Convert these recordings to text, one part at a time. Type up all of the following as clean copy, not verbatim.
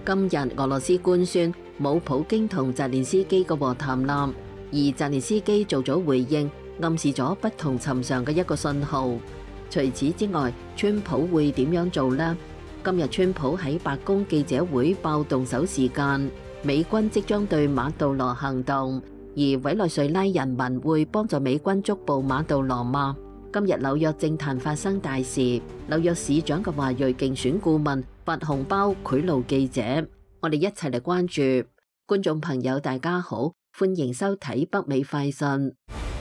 今日俄羅斯官宣冇普京同澤連斯基嘅和談案，而澤連斯基做咗回應，暗示咗不同尋常嘅一個信號。除此之外，川普會點樣做呢？今日川普喺白宮記者會爆動手時間，美軍即將對馬杜羅行動，而委內瑞拉人民會幫助美軍捉捕馬杜羅嗎？今日紐約政壇發生大事，紐約市長嘅華裔競選顧問發紅包賄賂記者，我哋一齊嚟關注。觀眾朋友大家好，歡迎收睇北美快訊。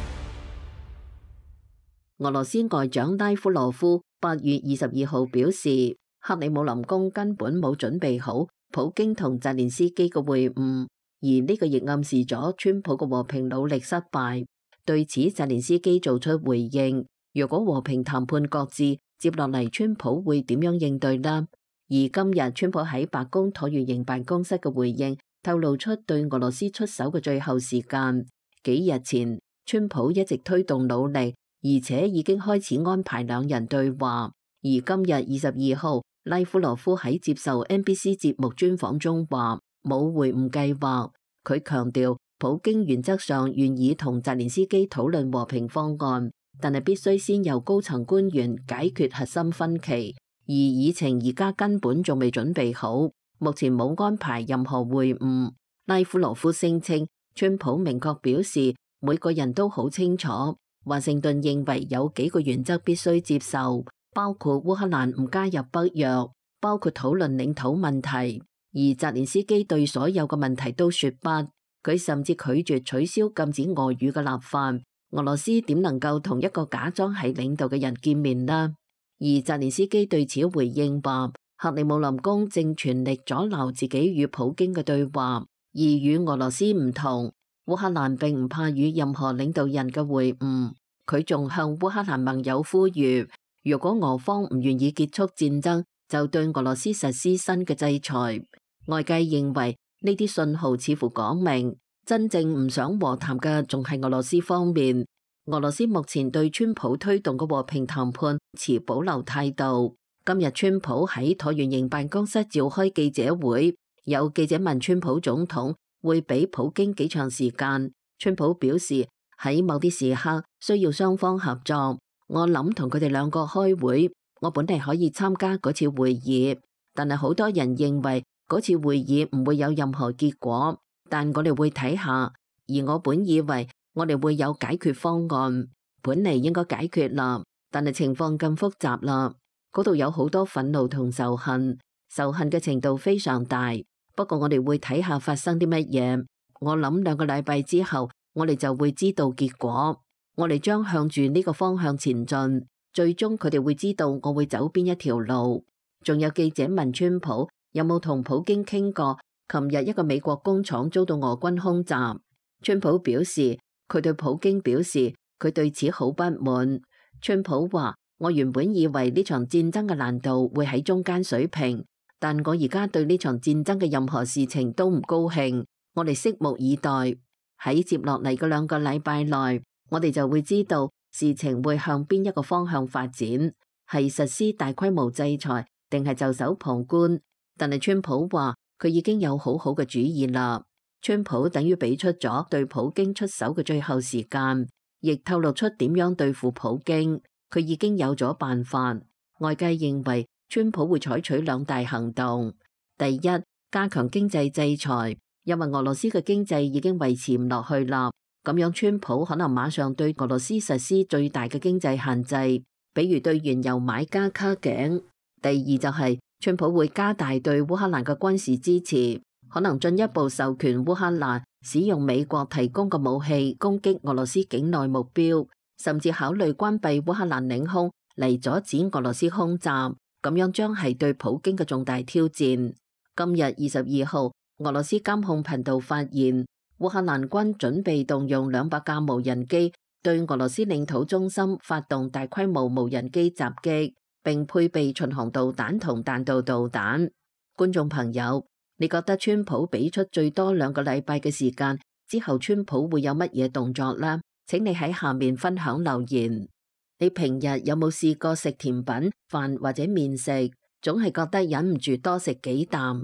俄羅斯外長拉夫羅夫8月22號表示，克里姆林宮根本冇準備好普京同澤連斯基嘅會晤，而呢個亦暗示咗川普嘅和平努力失敗。對此，澤連斯基做出回應，如果和平談判擱置，接落嚟川普會點樣應對呢？而今日川普喺白宮橢圓形辦公室嘅回應，透露出對俄羅斯出手嘅最後時間。幾日前，川普一直推動努力，而且已經開始安排兩人對話。而今日22號，拉夫羅夫喺接受 NBC 節目專訪中話冇會晤計劃。佢強調，普京原則上願意同澤連斯基討論和平方案，但係必須先由高層官員解決核心分歧，而議程而家根本仲未準備好，目前冇安排任何會晤。拉夫羅夫聲稱，川普明確表示每個人都好清楚，華盛頓認為有幾個原則必須接受，包括烏克蘭唔加入北約，包括討論領土問題，而澤連斯基對所有嘅問題都說不，佢甚至拒絕取消禁止俄語嘅立法。俄羅斯點能夠同一個假裝係領導嘅人見面呢？而澤連斯基對此回應話，克里姆林宮正全力阻撓自己與普京嘅對話，而與俄羅斯唔同，烏克蘭並唔怕與任何領導人嘅會晤。佢仲向烏克蘭盟友呼籲，如果俄方唔願意結束戰爭，就對俄羅斯實施新嘅制裁。外界認為呢啲信號似乎講明，真正唔想和談嘅仲係俄羅斯方面。俄羅斯目前對川普推動嘅和平談判持保留態度。今日川普喺橢圓形辦公室召開記者會，有記者問川普總統會俾普京幾長時間。川普表示喺某啲時刻需要雙方合作，我諗同佢哋兩個開會，我本嚟可以參加嗰次會議，但係好多人認為嗰次會議唔會有任何結果，但我哋會睇下。而我本以為我哋會有解決方案，本嚟應該解決啦，但係情況更複雜啦。嗰度有好多憤怒同仇恨，仇恨嘅程度非常大。不過我哋會睇下發生啲乜嘢。我諗2個禮拜之後，我哋就會知道結果。我哋將向住呢個方向前進，最終佢哋會知道我會走邊一條路。仲有記者問川普有冇同普京傾過琴日一個美國工廠遭到俄軍空襲。川普表示佢對普京表示佢對此好不滿。川普話，我原本以為呢場戰爭嘅難度會喺中間水平，但我而家對呢場戰爭嘅任何事情都唔高興。我哋拭目以待，喺接落嚟嘅2個禮拜內，我哋就會知道事情會向邊一個方向發展，係實施大規模制裁定係袖手旁觀。但係川普話佢已經有好好嘅主意啦。川普等於俾出咗對普京出手嘅最後時間，亦透露出點樣對付普京。佢已經有咗辦法。外界認為川普會採取2大行動。第一，加強經濟制裁，因為俄羅斯嘅經濟已經維持唔落去啦。咁樣川普可能馬上對俄羅斯實施最大嘅經濟限制，比如對原油買家卡頸。第二就係川普會加大對烏克蘭嘅軍事支持，可能進一步授權烏克蘭使用美國提供嘅武器攻擊俄羅斯境內目標，甚至考慮關閉烏克蘭領空嚟阻止俄羅斯空襲。咁樣將係對普京嘅重大挑戰。今日22號，俄羅斯監控頻道發現烏克蘭軍準備動用200架無人機對俄羅斯領土中心發動大規模無人機襲擊，並配備巡航導彈同彈道導彈。觀眾朋友，你覺得川普俾出最多2個禮拜嘅時間之後，川普會有乜嘢動作呢？請你喺下面分享留言。你平日有冇試過食甜品、飯或者麵食，總係覺得忍唔住多食幾啖？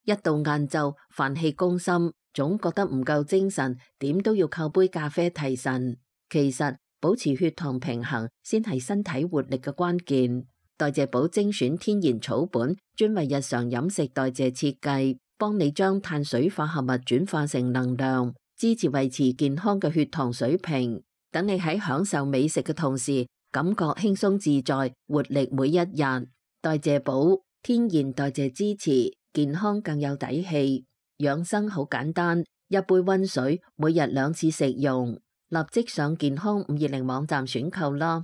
一到晏晝飯氣攻心，總覺得唔夠精神，點都要靠杯咖啡提神。其實保持血糖平衡先係身體活力嘅關鍵。代謝寶精選天然草本，專為日常飲食代謝設計，幫你將碳水化合物轉化成能量，支持維持健康嘅血糖水平。等你喺享受美食嘅同時，感覺輕鬆自在，活力每一日。代謝寶天然代謝支持，健康更有底氣。養生好簡單，一杯溫水，每日2次食用。立即上健康520網站選購啦。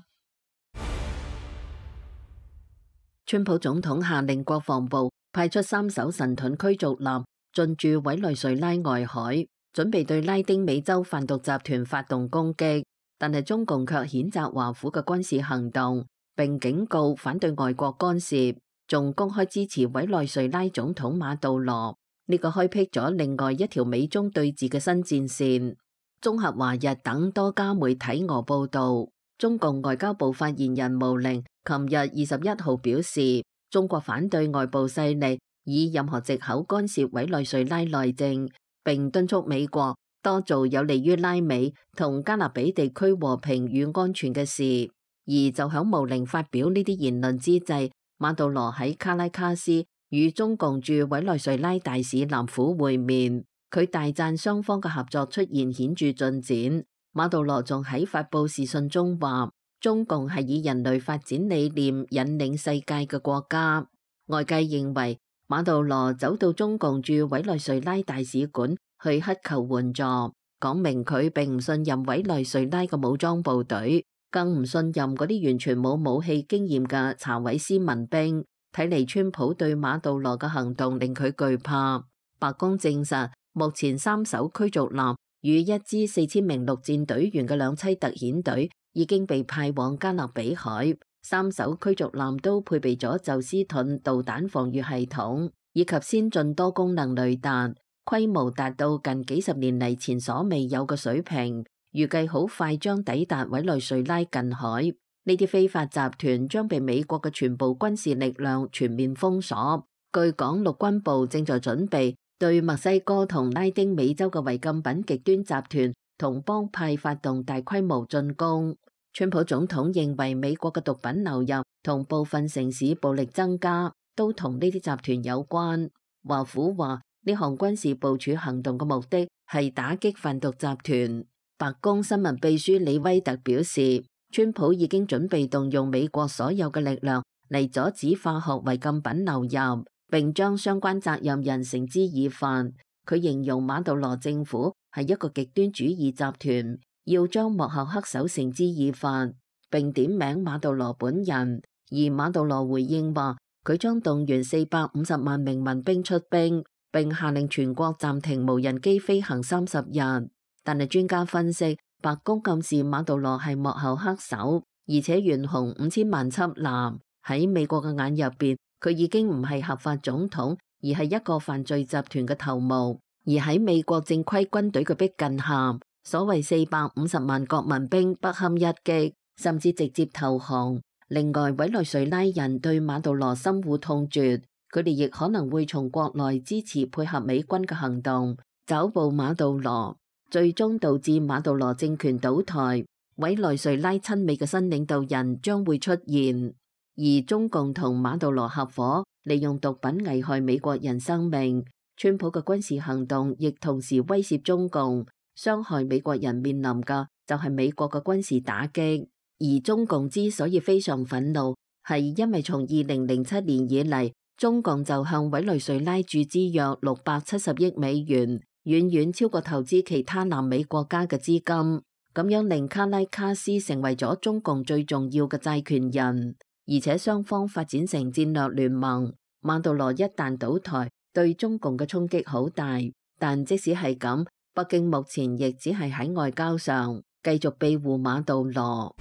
川普總統下令國防部派出3艘神盾驅逐艦進駐委內瑞拉外海，準備對拉丁美洲販毒集團發動攻擊。但係中共卻譴責華府嘅軍事行動，並警告反對外國干涉，仲公開支持委內瑞拉總統馬杜羅。呢個開闢咗另外一條美中對峙嘅新戰線。綜合華日等多家媒體俄報道，中共外交部發言人毛寧琴日21號表示，中國反對外部勢力以任何藉口干涉委內瑞拉內政，並敦促美國多做有利於拉美同加勒比地區和平與安全嘅事。而就響毛寧發表呢啲言論之際，馬杜羅喺卡拉卡斯與中共駐委內瑞拉大使南虎會面，佢大讚雙方嘅合作出現顯著進展。馬杜羅仲喺發布視訊中話，中共係以人類發展理念引領世界嘅國家。外界認為馬杜羅走到中共駐委內瑞拉大使館去乞求援助，講明佢並唔信任委內瑞拉嘅武裝部隊，更唔信任嗰啲完全冇武器經驗嘅查韋斯民兵。睇嚟川普對馬杜羅嘅行動令佢懼怕。白宮證實，目前3艘驅逐艦與一支4000名陸戰隊員嘅兩棲特遣隊已經被派往加勒比海。3艘驅逐艦都配備咗宙斯盾導彈防禦系統以及先進多功能雷達，規模達到近幾十年嚟前所未有嘅水平，預計好快將抵達委內瑞拉近海。呢啲非法集團將被美國嘅全部軍事力量全面封鎖。據講，陸軍部正在準備對墨西哥同拉丁美洲嘅違禁品極端集團同幫派發動大規模進攻。川普總統認為美國嘅毒品流入同部分城市暴力增加都同呢啲集團有關。華府話呢項軍事部署行動嘅目的係打擊販毒集團。白宮新聞秘書李威特表示，川普已經準備動用美國所有嘅力量嚟阻止化學違禁品流入，並將相關責任人繩之以法。佢形容馬杜羅政府係一個極端主義集團，要將幕後黑手繩之以法，並點名馬杜羅本人。而馬杜羅回應話，佢將動員450萬名民兵出兵，並下令全國暫停無人機飛行30日。但係專家分析，白宮暗示馬杜羅係幕後黑手，而且懸紅5000萬緝男。喺美國嘅眼入邊，佢已經唔係合法總統，而係一個犯罪集團嘅頭目。而喺美國正規軍隊嘅逼近下，所謂450萬國民兵不堪一擊，甚至直接投降。另外，委內瑞拉人對馬杜羅深惡痛絕，佢哋亦可能會從國內支持配合美軍嘅行動，抓捕馬杜羅，最終導致馬杜羅政權倒台。委內瑞拉親美嘅新領導人將會出現。而中共同馬杜羅合夥，利用毒品危害美國人生命。川普嘅軍事行動亦同時威脅中共，傷害美國人面臨嘅就係美國嘅軍事打擊。而中共之所以非常憤怒，係因為從2007年以嚟，中共就向委內瑞拉注資約670億美元，遠遠超過投資其他南美國家嘅資金，咁樣令卡拉卡斯成為咗中共最重要嘅債權人，而且雙方發展成戰略聯盟。馬杜羅一旦倒台，對中共嘅衝擊好大，但即使係咁，北京目前亦只係喺外交上繼續庇護馬杜羅。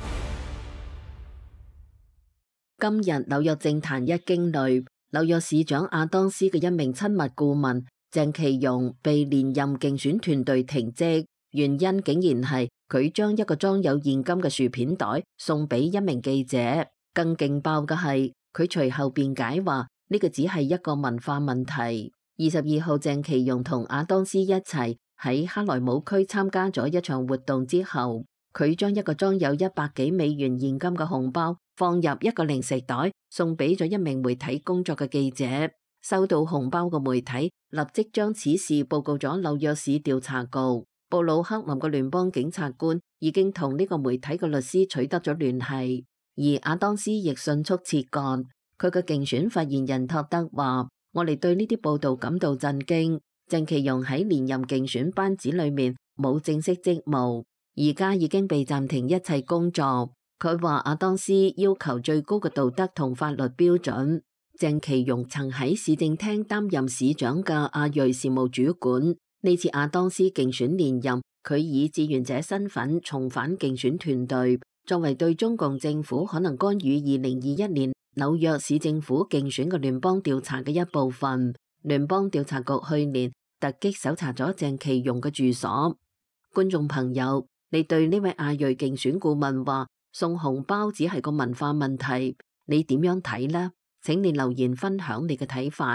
今日紐約政壇一驚雷，紐約市長亞當斯嘅一名親密顧問鄭其容被連任競選團隊停職，原因竟然係佢將一個裝有現金嘅薯片袋送俾一名記者。更勁爆嘅係佢隨後辯解話呢個只係一個文化問題。而 22號，鄭其容同亞當斯一齊喺克萊姆區參加咗一場活動之後，佢將一個裝有100幾美元現金嘅紅包放入一個零食袋，送俾咗一名媒體工作嘅記者。收到紅包嘅媒體立即將此事報告咗紐約市調查局。布魯克林嘅聯邦警察官已經同呢個媒體嘅律師取得咗聯繫，而亞當斯亦迅速撤幹。佢嘅競選發言人托德話：我哋對呢啲報道感到震驚。鄭其容喺連任競選班子裏面冇正式職務，而家已經被暫停一切工作。佢話亞當斯要求最高嘅道德同法律標準。鄭其容曾喺市政廳擔任市長嘅亞裔事務主管。呢次亞當斯競選連任，佢以志願者身份重返競選團隊，作為對中共政府可能干預2021年紐約市政府競選嘅聯邦調查嘅一部分。聯邦調查局去年突擊搜查咗鄭其容嘅住所。觀眾朋友，你對呢位亞裔競選顧問話送紅包只係個文化問題，你點樣睇呢？請你留言分享你嘅睇法。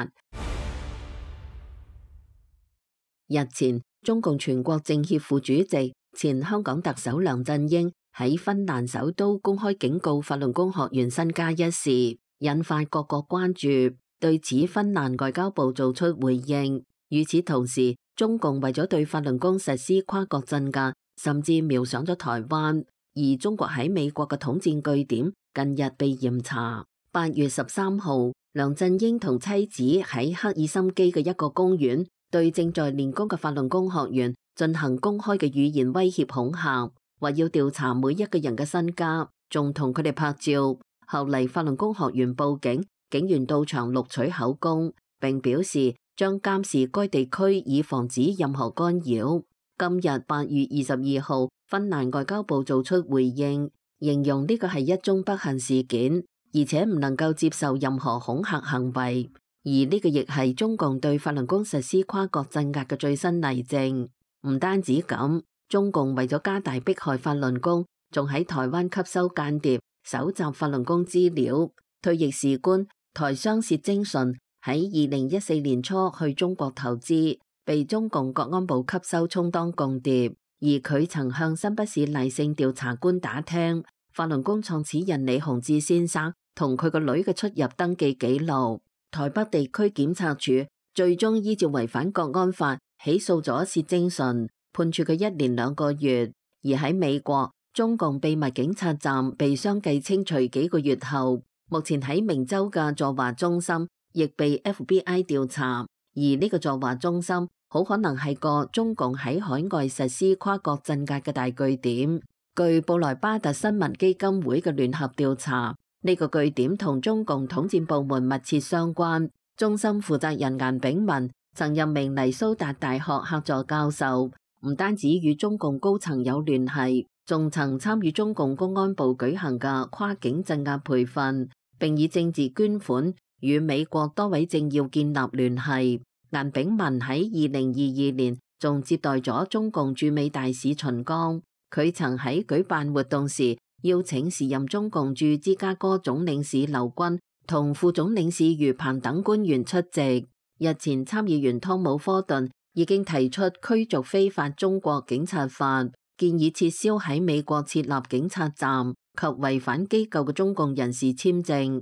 日前，中共全國政協副主席、前香港特首梁振英喺芬蘭首都公開警告法輪功學員身家一事，引發各國關注。對此，芬蘭外交部做出回應。與此同時，中共為咗對法輪功實施跨國鎮壓，甚至瞄上咗台灣。而中國喺美國嘅統戰據點近日被嚴查。8月13號，梁振英同妻子喺赫爾辛基嘅一個公園，對正在練功嘅法輪功學員進行公開嘅語言威脅恐嚇，話要調查每一個人嘅身家，仲同佢哋拍照。後嚟法輪功學員報警，警員到場錄取口供，並表示將監視該地區以防止任何干擾。今日8月22號，芬蘭外交部做出回應，形容呢個係一宗不幸事件，而且唔能夠接受任何恐嚇行為。而呢個亦係中共對法輪功實施跨國鎮壓嘅最新例證。唔單止咁，中共為咗加大迫害法輪功，仲喺台灣吸收間諜，搜集法輪功資料。退役士官台商薛精純喺2014年初去中國投資，被中共國安部吸收充當共諜。而佢曾向新北市例性調查官打聽法輪功創始人李洪志先生同佢個女嘅出入登記記錄。台北地區檢察署最終依照違反國安法起訴咗薛精純，判處佢1年2個月。而喺美國，中共秘密警察站被相繼清除幾個月後，目前喺明州嘅駐華中心亦被 FBI 調查。而呢個駐華中心好可能係個中共喺海外實施跨國鎮壓嘅大據點。據布萊巴特新聞基金會嘅聯合調查，呢個據點同中共統戰部門密切相關。中心負責人顏炳文曾任明尼蘇達大學客座教授，唔單止與中共高層有聯繫，仲曾參與中共公安部舉行嘅跨境鎮壓培訓，並以政治捐款與美國多位政要建立聯繫。顏炳文喺2022年仲接待咗中共駐美大使秦剛，佢曾喺舉辦活動時邀請時任中共駐芝加哥總領事劉軍同副總領事余鵬等官員出席。日前參議員湯姆科頓已經提出驅逐非法中國警察法，建議撤銷喺美國設立警察站及違反機構嘅中共人士簽證。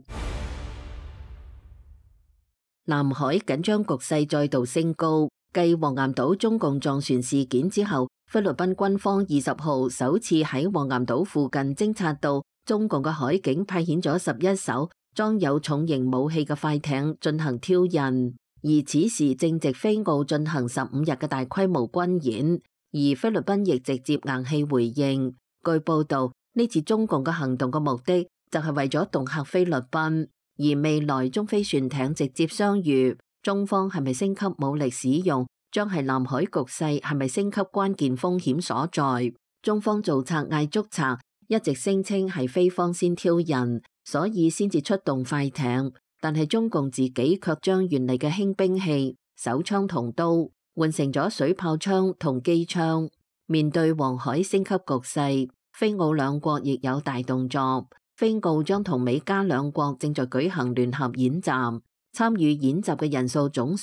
南海緊張局勢再度升高，繼黃岩島中共撞船事件之後，菲律賓軍方20號首次喺黃岩島附近偵察到中共嘅海警派遣咗11艘裝有重型武器嘅快艇進行挑釁，而此時正值菲澳進行15日嘅大規模軍演，而菲律賓亦直接硬氣回應。據報道，呢次中共嘅行動嘅目的就係為咗恫嚇菲律賓。而未來中菲船艇直接相遇，中方係咪升級武力使用，將係南海局勢係咪升級關鍵風險所在。中方造賊嗌捉賊，一直聲稱係菲方先挑釁，所以先至出動快艇，但係中共自己卻將原嚟嘅輕兵器、手槍同刀換成咗水炮槍同機槍。面對黃海升級局勢，菲澳兩國亦有大動作。菲澳將同美加兩國正在舉行聯合演習，參與演習嘅人數總數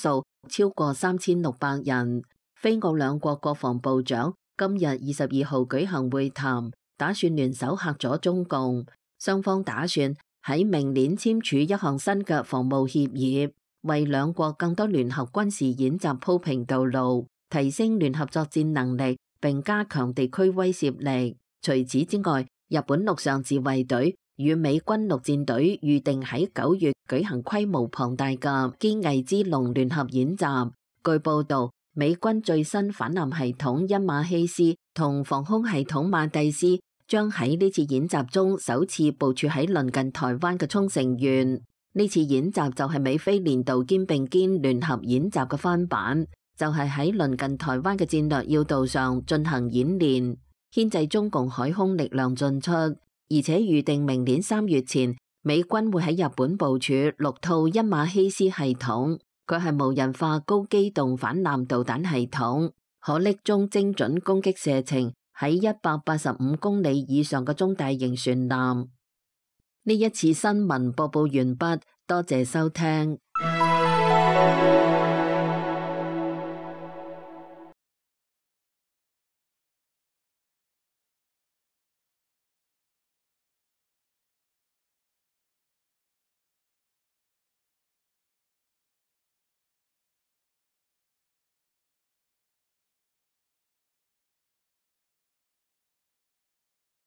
超過3600人。菲澳兩國國防部長今日22號舉行會談，打算聯手嚇阻中共。雙方打算喺明年簽署一項新嘅防務協議，為兩國更多聯合軍事演習鋪平道路，提升聯合作戰能力，並加強地區威懾力。除此之外，日本陸上自衛隊與美軍陸戰隊預定喺9月舉行規模龐大嘅堅毅之龍聯合演習。據報道，美軍最新反艦系統恩馬希斯同防空系統馬蒂斯將喺呢次演習中首次部署喺鄰近台灣嘅沖繩縣。呢次演習就係美菲年度肩並肩聯合演習嘅翻版，就係喺鄰近台灣嘅戰略要道上進行演練，牽制中共海空力量進出。而且預定明年3月前，美軍會喺日本部署6套恩馬希斯系統，佢係無人化高機動反艦導彈系統，可匿蹤精準攻擊射程喺185公里以上嘅中大型船艦。呢一次新聞播報完畢，多謝收聽。